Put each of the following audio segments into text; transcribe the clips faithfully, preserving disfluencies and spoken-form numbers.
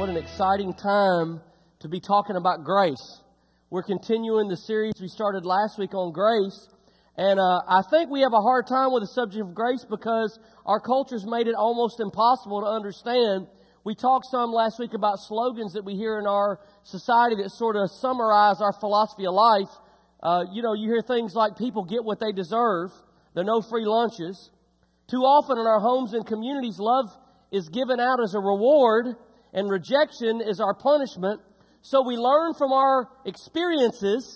What an exciting time to be talking about grace. We're continuing the series we started last week on grace. And uh, I think we have a hard time with the subject of grace because our culture's made it almost impossible to understand. We talked some last week about slogans that we hear in our society that sort of summarize our philosophy of life. Uh, you know, you hear things like people get what they deserve. There are no free lunches. Too often in our homes and communities, love is given out as a reward and rejection is our punishment. So we learn from our experiences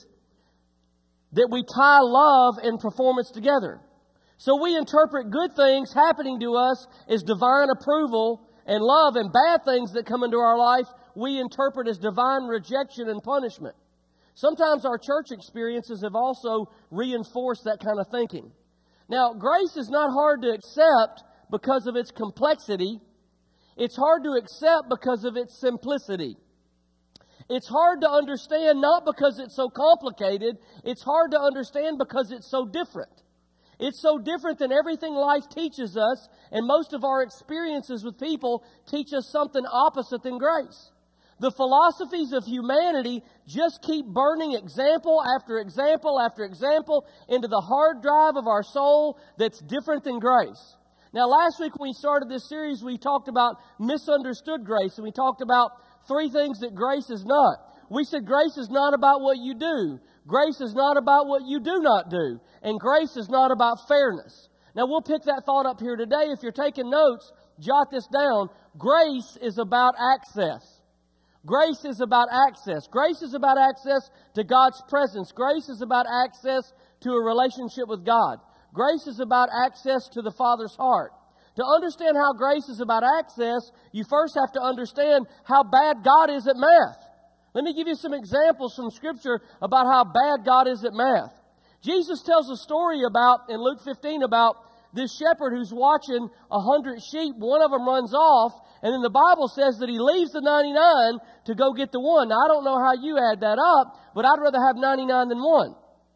that we tie love and performance together. So we interpret good things happening to us as divine approval and love, and bad things that come into our life we interpret as divine rejection and punishment. Sometimes our church experiences have also reinforced that kind of thinking. Now, grace is not hard to accept because of its complexity. It's hard to accept because of its simplicity. It's hard to understand not because it's so complicated. It's hard to understand because it's so different. It's so different than everything life teaches us, and most of our experiences with people teach us something opposite than grace. The philosophies of humanity just keep burning example after example after example into the hard drive of our soul that's different than grace. Now, last week when we started this series, we talked about misunderstood grace, and we talked about three things that grace is not. We said grace is not about what you do. Grace is not about what you do not do. And grace is not about fairness. Now, we'll pick that thought up here today. If you're taking notes, jot this down. Grace is about access. Grace is about access. Grace is about access to God's presence. Grace is about access to a relationship with God. Grace is about access to the Father's heart. To understand how grace is about access, you first have to understand how bad God is at math. Let me give you some examples from Scripture about how bad God is at math. Jesus tells a story about, in Luke fifteen, about this shepherd who's watching a hundred sheep. One of them runs off, and then the Bible says that he leaves the ninety-nine to go get the one. Now, I don't know how you add that up, but I'd rather have ninety-nine than one.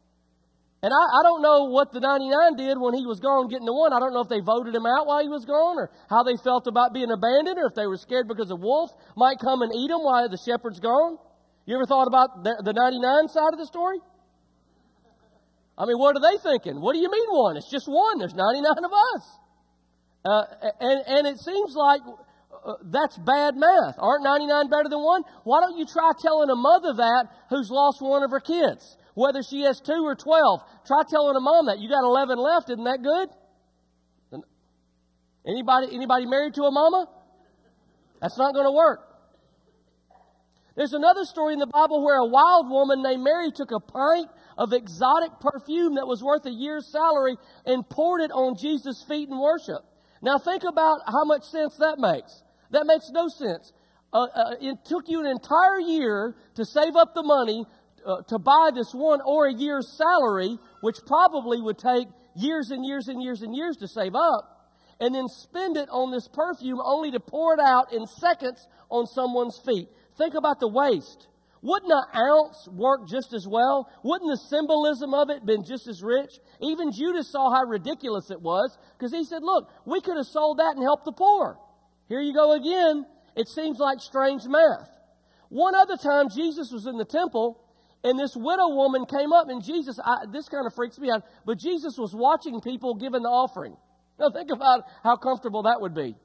And I, I don't know what the ninety-nine did when he was gone getting the one. I don't know if they voted him out while he was gone, or how they felt about being abandoned, or if they were scared because a wolf might come and eat him while the shepherd's gone. You ever thought about the, the ninety-nine side of the story? I mean, what are they thinking? What do you mean one? It's just one. There's ninety-nine of us. Uh, and, and it seems like uh, that's bad math. Aren't ninety-nine better than one? Why don't you try telling a mother that who's lost one of her kids? Whether she has two or twelve. Try telling a mom that. You got eleven left. Isn't that good? Anybody, anybody married to a mama? That's not going to work. There's another story in the Bible where a wild woman named Mary took a pint of exotic perfume that was worth a year's salary and poured it on Jesus' feet in worship. Now think about how much sense that makes. That makes no sense. Uh, uh, it took you an entire year to save up the money uh, to buy this one, or a year's salary, which probably would take years and years and years and years to save up, and then spend it on this perfume only to pour it out in seconds on someone's feet. Think about the waste. Wouldn't an ounce work just as well? Wouldn't the symbolism of it been just as rich? Even Judas saw how ridiculous it was, because he said, look, we could have sold that and helped the poor. Here you go again. It seems like strange math. One other time, Jesus was in the temple, and this widow woman came up, and Jesus, I, this kind of freaks me out, but Jesus was watching people giving the offering. Now think about how comfortable that would be.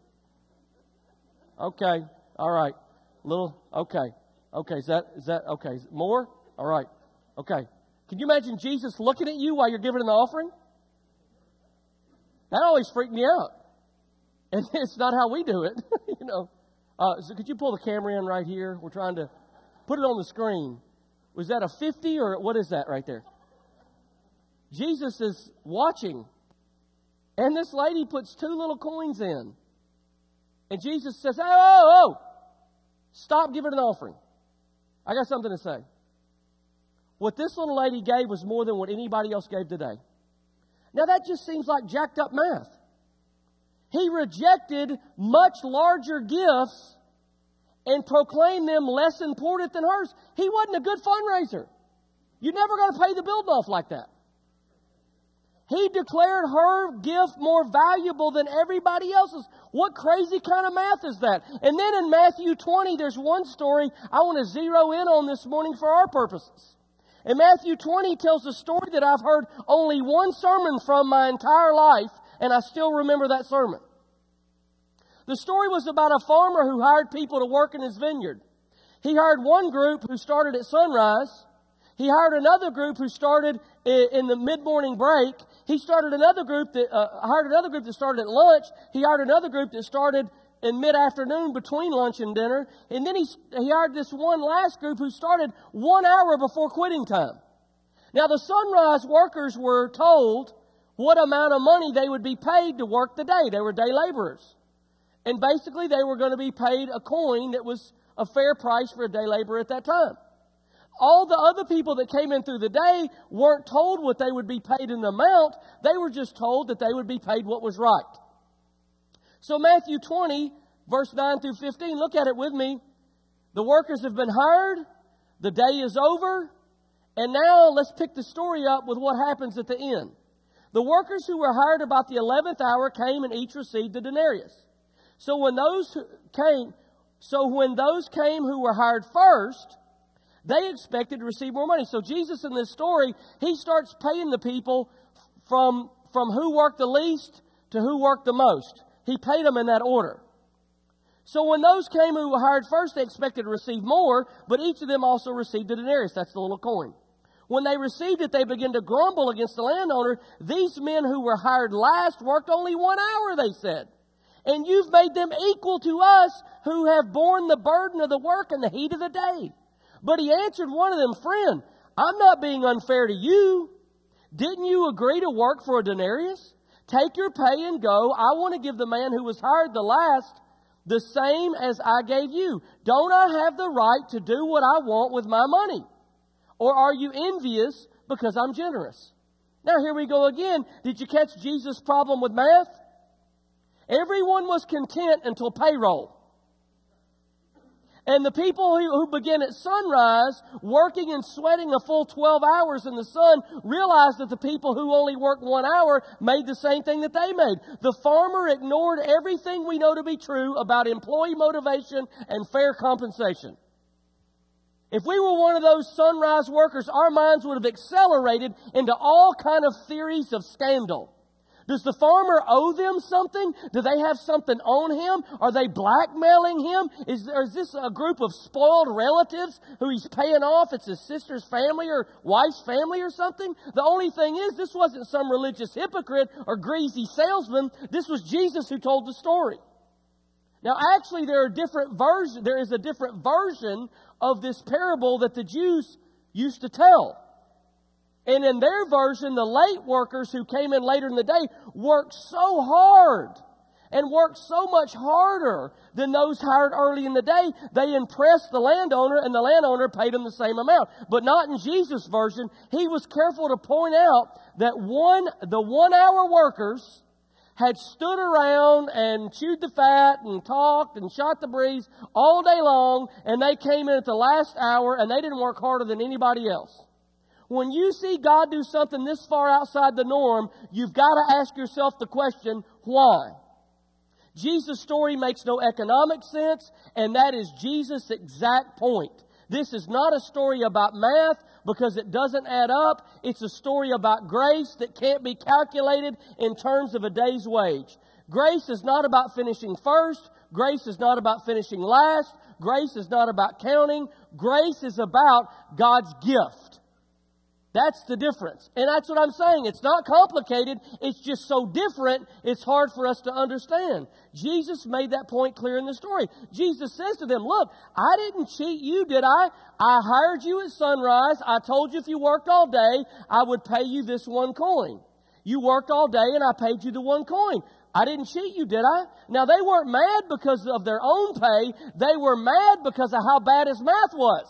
Okay, all right. Little, okay. Okay, is that, is that, okay. More? All right. Okay. Can you imagine Jesus looking at you while you're giving an offering? That always freaked me out. And it's not how we do it, you know. Uh, so could you pull the camera in right here? We're trying to put it on the screen. Was that a fifty or what is that right there? Jesus is watching. And this lady puts two little coins in. And Jesus says, oh, oh, oh. Stop giving an offering. I got something to say. What this little lady gave was more than what anybody else gave today. Now that just seems like jacked up math. He rejected much larger gifts and proclaimed them less important than hers. He wasn't a good fundraiser. You're never going to pay the bill off like that. He declared her gift more valuable than everybody else's. What crazy kind of math is that? And then in Matthew twenty, there's one story I want to zero in on this morning for our purposes. And Matthew twenty tells a story that I've heard only one sermon from my entire life, and I still remember that sermon. The story was about a farmer who hired people to work in his vineyard. He hired one group who started at sunrise. He hired another group who started in the mid-morning break. He started another group that uh, hired another group that started at lunch. He hired another group that started in mid-afternoon between lunch and dinner. And then he, he hired this one last group who started one hour before quitting time. Now, the sunrise workers were told what amount of money they would be paid to work the day. They were day laborers. And basically, they were going to be paid a coin that was a fair price for a day laborer at that time. All the other people that came in through the day weren't told what they would be paid in the amount. They were just told that they would be paid what was right. So Matthew twenty, verse nine through fifteen, look at it with me. The workers have been hired. The day is over. And now let's pick the story up with what happens at the end. The workers who were hired about the eleventh hour came and each received a denarius. So when those who came, so when those came who were hired first, they expected to receive more money. So Jesus in this story, he starts paying the people from, from who worked the least to who worked the most. He paid them in that order. So when those came who were hired first, they expected to receive more, but each of them also received a denarius. That's the little coin. When they received it, they began to grumble against the landowner. These men who were hired last worked only one hour, they said. And you've made them equal to us who have borne the burden of the work in the heat of the day. But he answered one of them, friend, I'm not being unfair to you. Didn't you agree to work for a denarius? Take your pay and go. I want to give the man who was hired the last the same as I gave you. Don't I have the right to do what I want with my money? Or are you envious because I'm generous? Now here we go again. Did you catch Jesus' problem with math? Everyone was content until payroll. And the people who, who began at sunrise, working and sweating a full twelve hours in the sun, realized that the people who only worked one hour made the same thing that they made. The farmer ignored everything we know to be true about employee motivation and fair compensation. If we were one of those sunrise workers, our minds would have accelerated into all kind of theories of scandal. Does the farmer owe them something? Do they have something on him? Are they blackmailing him? Is, is this a group of spoiled relatives who he's paying off? It's his sister's family or wife's family or something? The only thing is, this wasn't some religious hypocrite or greasy salesman. This was Jesus who told the story. Now, actually, there are different versions. There is a different version of this parable that the Jews used to tell. And in their version, the late workers who came in later in the day worked so hard and worked so much harder than those hired early in the day, they impressed the landowner, and the landowner paid them the same amount. But not in Jesus' version. He was careful to point out that one, the one-hour workers had stood around and chewed the fat and talked and shot the breeze all day long, and they came in at the last hour, and they didn't work harder than anybody else. When you see God do something this far outside the norm, you've got to ask yourself the question, why? Jesus' story makes no economic sense, and that is Jesus' exact point. This is not a story about math because it doesn't add up. It's a story about grace that can't be calculated in terms of a day's wage. Grace is not about finishing first. Grace is not about finishing last. Grace is not about counting. Grace is about God's gift. That's the difference. And that's what I'm saying. It's not complicated. It's just so different, it's hard for us to understand. Jesus made that point clear in the story. Jesus says to them, look, I didn't cheat you, did I? I hired you at sunrise. I told you if you worked all day, I would pay you this one coin. You worked all day and I paid you the one coin. I didn't cheat you, did I? Now, they weren't mad because of their own pay. They were mad because of how bad his math was.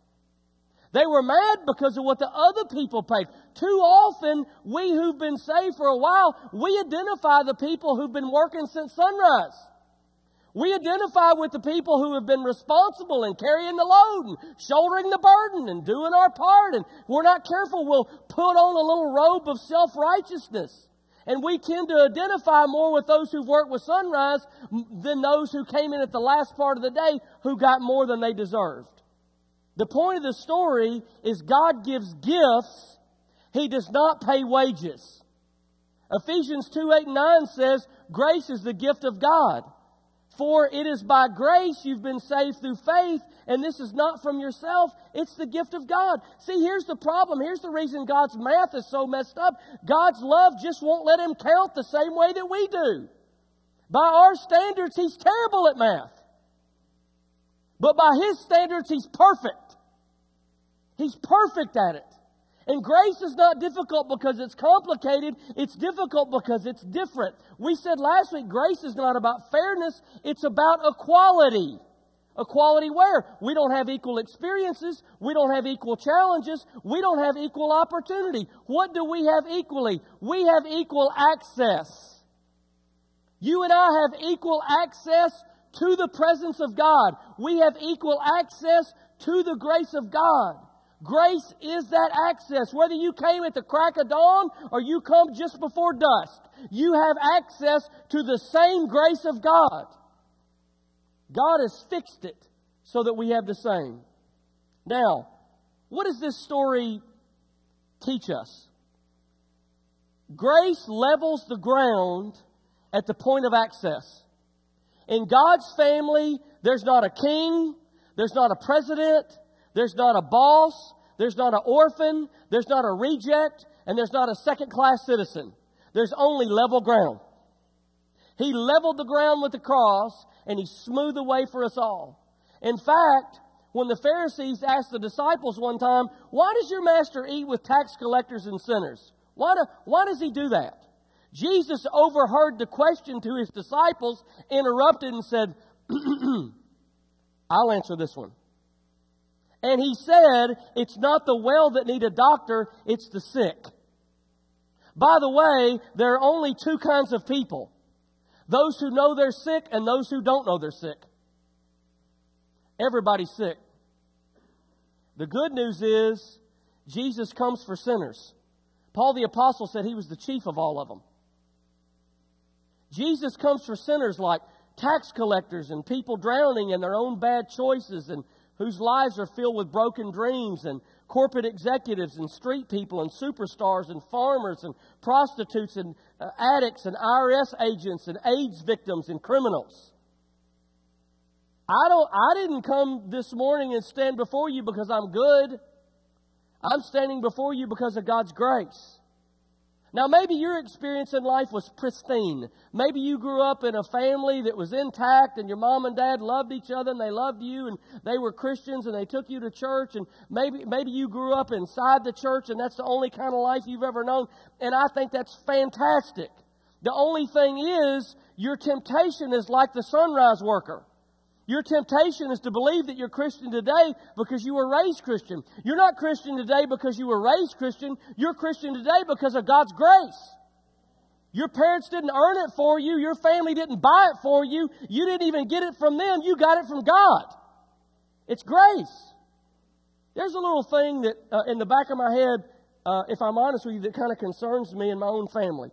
They were mad because of what the other people paid. Too often, we who've been saved for a while, we identify the people who've been working since sunrise. We identify with the people who have been responsible in carrying the load and shouldering the burden and doing our part. And if we're not careful, we'll put on a little robe of self-righteousness. And we tend to identify more with those who've worked with Sunrise than those who came in at the last part of the day who got more than they deserved. The point of the story is God gives gifts. He does not pay wages. Ephesians two, eight, and nine says, grace is the gift of God. For it is by grace you've been saved through faith, and this is not from yourself, it's the gift of God. See, here's the problem. Here's the reason God's math is so messed up. God's love just won't let Him count the same way that we do. By our standards, He's terrible at math. But by His standards, He's perfect. He's perfect at it. And grace is not difficult because it's complicated. It's difficult because it's different. We said last week, grace is not about fairness. It's about equality. Equality where? We don't have equal experiences. We don't have equal challenges. We don't have equal opportunity. What do we have equally? We have equal access. You and I have equal access to the presence of God. We have equal access to the grace of God. Grace is that access. Whether you came at the crack of dawn or you come just before dusk, you have access to the same grace of God. God has fixed it so that we have the same. Now, what does this story teach us? Grace levels the ground at the point of access. In God's family, there's not a king, there's not a president, there's not a boss, there's not an orphan, there's not a reject, and there's not a second-class citizen. There's only level ground. He leveled the ground with the cross, and He smoothed the way for us all. In fact, when the Pharisees asked the disciples one time, why does your master eat with tax collectors and sinners? Why, do, why does He do that? Jesus overheard the question to His disciples, interrupted and said, I'll answer this one. And He said, it's not the well that need a doctor, it's the sick. By the way, there are only two kinds of people. Those who know they're sick and those who don't know they're sick. Everybody's sick. The good news is, Jesus comes for sinners. Paul the Apostle said He was the chief of all of them. Jesus comes for sinners like tax collectors and people drowning in their own bad choices and whose lives are filled with broken dreams, and corporate executives and street people and superstars and farmers and prostitutes and uh, addicts and I R S agents and AIDS victims and criminals. I don't, I didn't come this morning and stand before you because I'm good. I'm standing before you because of God's grace. Now, maybe your experience in life was pristine. Maybe you grew up in a family that was intact and your mom and dad loved each other and they loved you and they were Christians and they took you to church. And maybe, maybe you grew up inside the church and that's the only kind of life you've ever known. And I think that's fantastic. The only thing is, your temptation is like the Sunrise worker. Your temptation is to believe that you're Christian today because you were raised Christian. You're not Christian today because you were raised Christian. You're Christian today because of God's grace. Your parents didn't earn it for you. Your family didn't buy it for you. You didn't even get it from them. You got it from God. It's grace. There's a little thing that uh, in the back of my head, uh, if I'm honest with you, that kind of concerns me and my own family.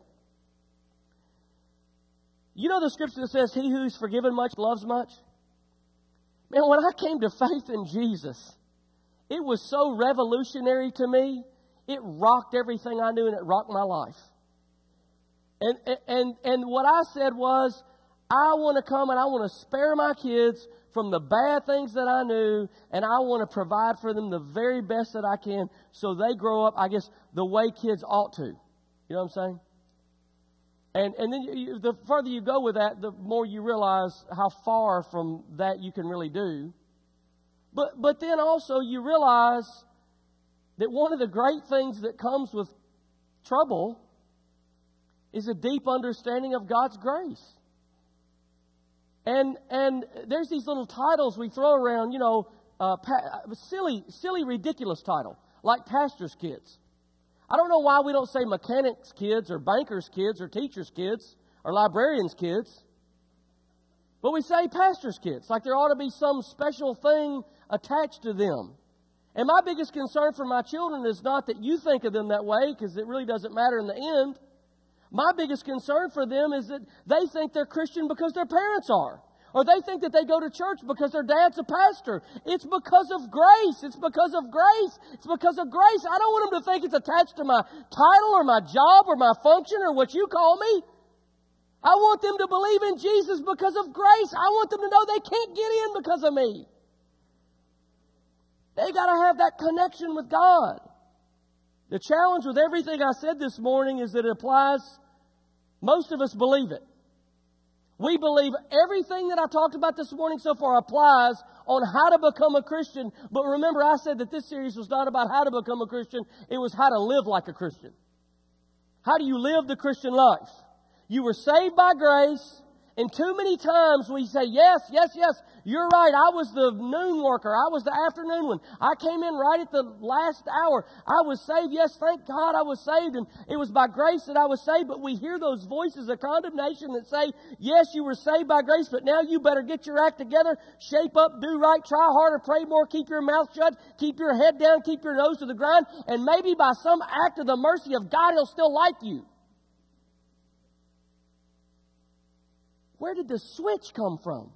You know the scripture that says, he who's forgiven much loves much? Man, when I came to faith in Jesus, it was so revolutionary to me. It rocked everything I knew and it rocked my life. And, and, and what I said was, I want to come and I want to spare my kids from the bad things that I knew, and I want to provide for them the very best that I can so they grow up, I guess, the way kids ought to. You know what I'm saying? And and then you, the further you go with that, the more you realize how far from that you can really do. But but then also you realize that one of the great things that comes with trouble is a deep understanding of God's grace. And and there's these little titles we throw around, you know, uh, pa- silly, silly, ridiculous title, like pastor's kids. I don't know why we don't say mechanics' kids or bankers' kids or teachers' kids or librarians' kids. But we say pastor's kids, like there ought to be some special thing attached to them. And my biggest concern for my children is not that you think of them that way, because it really doesn't matter in the end. My biggest concern for them is that they think they're Christian because their parents are. Or they think that they go to church because their dad's a pastor. It's because of grace. It's because of grace. It's because of grace. I don't want them to think it's attached to my title or my job or my function or what you call me. I want them to believe in Jesus because of grace. I want them to know they can't get in because of me. They got to have that connection with God. The challenge with everything I said this morning is that it applies. Most of us believe it. We believe everything that I talked about this morning so far applies on how to become a Christian. But remember, I said that this series was not about how to become a Christian. It was how to live like a Christian. How do you live the Christian life? You were saved by grace. And too many times we say, yes, yes, yes, you're right. I was the noon worker. I was the afternoon one. I came in right at the last hour. I was saved. Yes, thank God I was saved. And it was by grace that I was saved. But we hear those voices of condemnation that say, yes, you were saved by grace, but now you better get your act together, shape up, do right, try harder, pray more, keep your mouth shut, keep your head down, keep your nose to the ground. And maybe by some act of the mercy of God, He'll still like you. Where did the switch come from?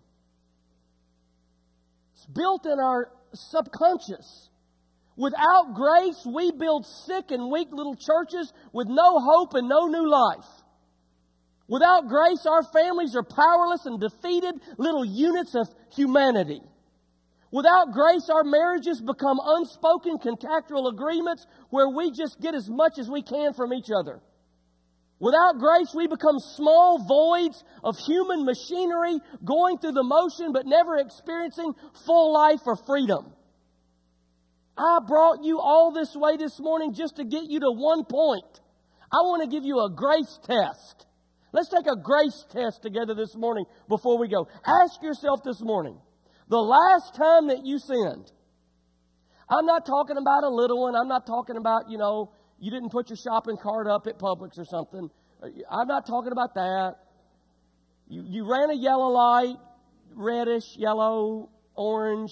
It's built in our subconscious. Without grace, we build sick and weak little churches with no hope and no new life. Without grace, our families are powerless and defeated little units of humanity. Without grace, our marriages become unspoken contractual agreements where we just get as much as we can from each other. Without grace, we become small voids of human machinery going through the motion but never experiencing full life or freedom. I brought you all this way this morning just to get you to one point. I want to give you a grace test. Let's take a grace test together this morning before we go. Ask yourself this morning, the last time that you sinned. I'm not talking about a little one. I'm not talking about, you know, you didn't put your shopping cart up at Publix or something. I'm not talking about that. You, you ran a yellow light, reddish, yellow, orange.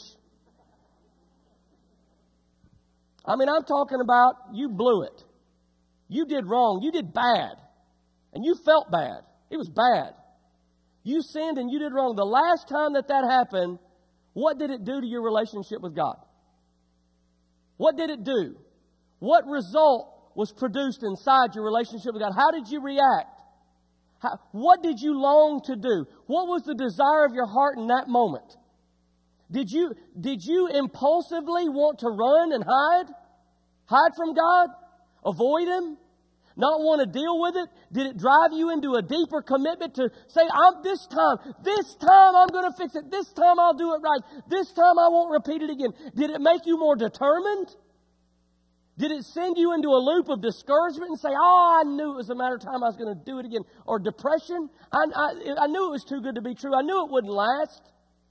I mean, I'm talking about you blew it. You did wrong. You did bad. And you felt bad. It was bad. You sinned and you did wrong. The last time that that happened, what did it do to your relationship with God? What did it do? What result was produced inside your relationship with God? How did you react? How, what did you long to do? What was the desire of your heart in that moment? Did you, did you impulsively want to run and hide? Hide from God? Avoid Him? Not want to deal with it? Did it drive you into a deeper commitment to say, I'm this time, this time I'm going to fix it. This time I'll do it right. This time I won't repeat it again. Did it make you more determined? Did it send you into a loop of discouragement and say, oh, I knew it was a matter of time I was going to do it again? Or depression? I, I, I knew it was too good to be true. I knew it wouldn't last.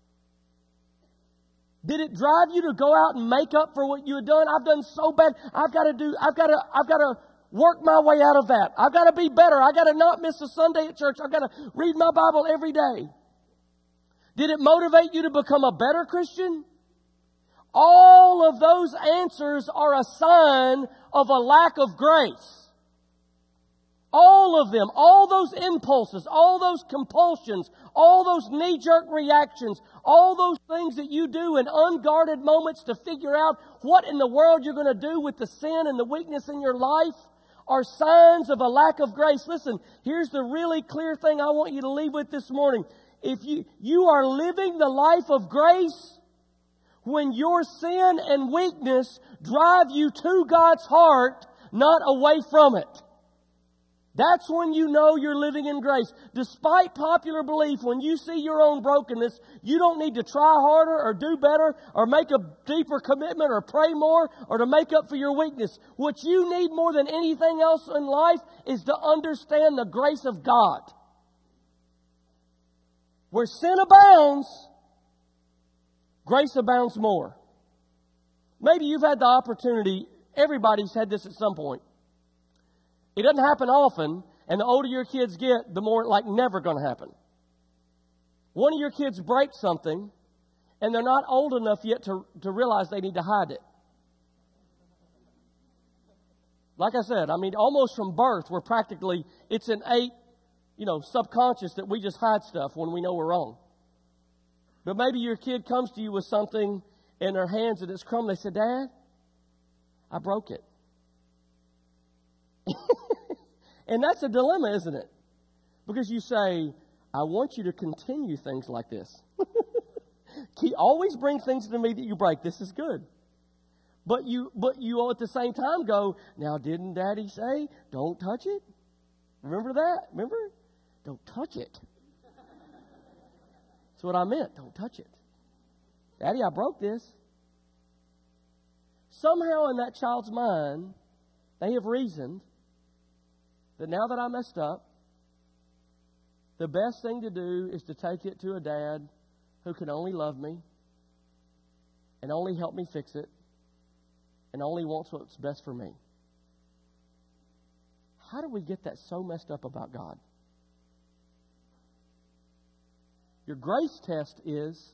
Did it drive you to go out and make up for what you had done? I've done so bad. I've got to do, I've got to, I've got to work my way out of that. I've got to be better. I've got to not miss a Sunday at church. I've got to read my Bible every day. Did it motivate you to become a better Christian? All of those answers are a sign of a lack of grace. All of them, all those impulses, all those compulsions, all those knee-jerk reactions, all those things that you do in unguarded moments to figure out what in the world you're going to do with the sin and the weakness in your life are signs of a lack of grace. Listen, here's the really clear thing I want you to leave with this morning. If you, you are living the life of grace, when your sin and weakness drive you to God's heart, not away from it. That's when you know you're living in grace. Despite popular belief, when you see your own brokenness, you don't need to try harder or do better or make a deeper commitment or pray more or to make up for your weakness. What you need more than anything else in life is to understand the grace of God. Where sin abounds, grace abounds more. Maybe you've had the opportunity, everybody's had this at some point. It doesn't happen often, and the older your kids get, the more like never going to happen. One of your kids breaks something, and they're not old enough yet to, to realize they need to hide it. Like I said, I mean, almost from birth, we're practically, it's innate, you know, subconscious that we just hide stuff when we know we're wrong. But maybe your kid comes to you with something in their hands and it's crumb. They say, Dad, I broke it. And that's a dilemma, isn't it? Because you say, I want you to continue things like this. Keep, always bring things to me that you break. This is good. But you, but you at the same time go, now didn't Daddy say, don't touch it? Remember that? Remember? Don't touch it. That's what I meant. Don't touch it. Daddy, I broke this. Somehow in that child's mind, they have reasoned that now that I messed up, the best thing to do is to take it to a dad who can only love me and only help me fix it and only wants what's best for me. How do we get that so messed up about God? Your grace test is,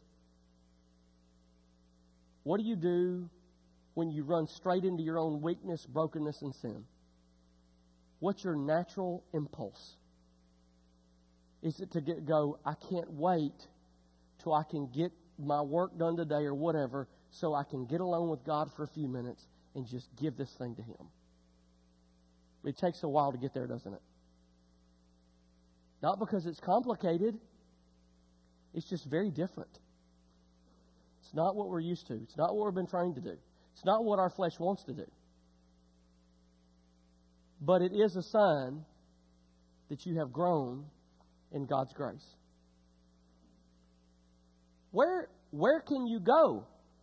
what do you do when you run straight into your own weakness, brokenness, and sin? What's your natural impulse? Is it to get, go, I can't wait till I can get my work done today or whatever so I can get alone with God for a few minutes and just give this thing to Him? It takes a while to get there, doesn't it? Not because it's complicated. It's just very different. It's not what we're used to. It's not what we've been trained to do. It's not what our flesh wants to do. But it is a sign that you have grown in God's grace. Where where can you go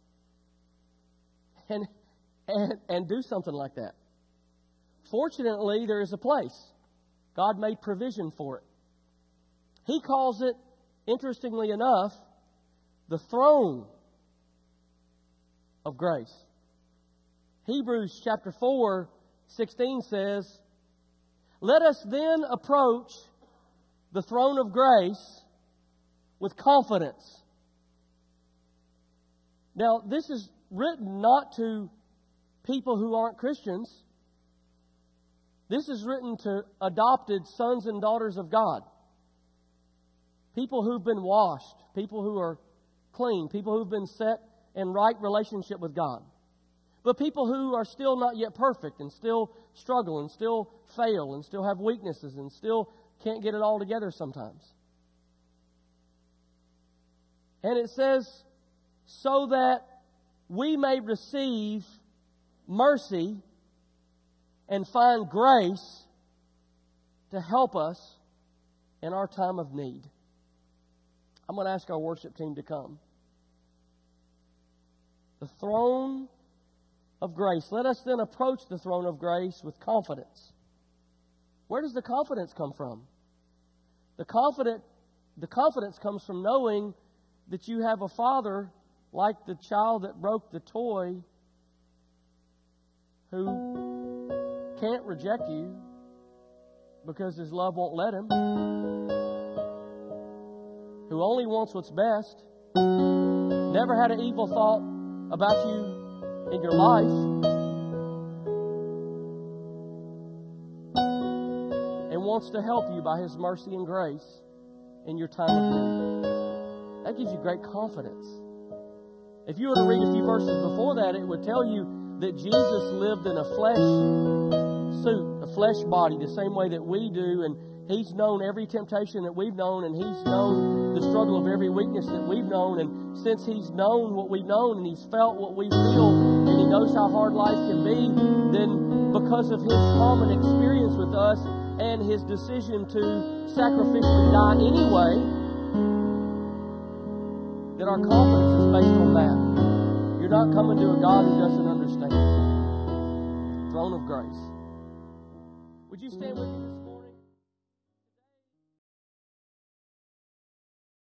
and and and do something like that? Fortunately, there is a place. God made provision for it. He calls it, interestingly enough, the throne of grace. Hebrews chapter four, sixteen says, let us then approach the throne of grace with confidence. Now, this is written not to people who aren't Christians. This is written to adopted sons and daughters of God. People who've been washed. People who are clean. People who've been set in right relationship with God. But people who are still not yet perfect and still struggle and still fail and still have weaknesses and still can't get it all together sometimes. And it says, so that we may receive mercy and find grace to help us in our time of need. I'm going to ask our worship team to come. The throne of grace. Let us then approach the throne of grace with confidence. Where does the confidence come from? The confident, the confidence comes from knowing that you have a Father like the child that broke the toy who can't reject you because His love won't let Him, who only wants what's best, never had an evil thought about you in your life, and wants to help you by His mercy and grace in your time of need. That gives you great confidence. If you were to read a few verses before that, it would tell you that Jesus lived in a flesh suit, a flesh body, the same way that we do, and He's known every temptation that we've known, and He's known the struggle of every weakness that we've known. And since He's known what we've known, and He's felt what we feel, and He knows how hard life can be, then because of His common experience with us and His decision to sacrificially die anyway, that our confidence is based on that. You're not coming to a God who doesn't understand. Throne of grace. Would you stand with me this morning?